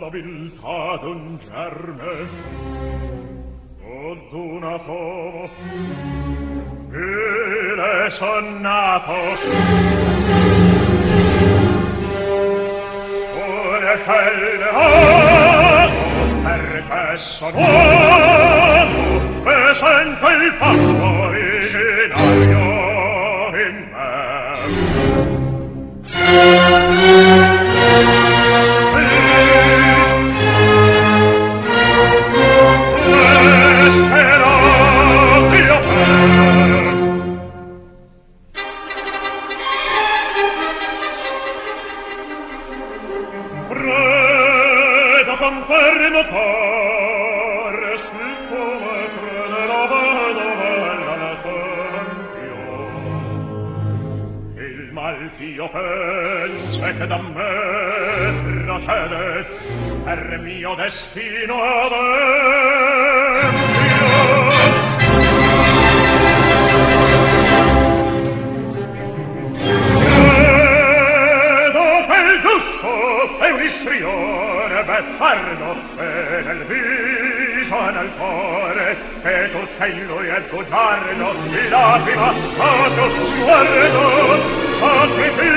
viltà d'un germe o d'una fomo vile son nato una scelleato perché son uomo e sento il fatto originario in me. Io penso che da me procede per mio destino adempio. Credo che il giusto è un istrione beffardo e nel viso e nel cuore che tutta in lui è bugiardo si lacrima a suo sguardo sacrificio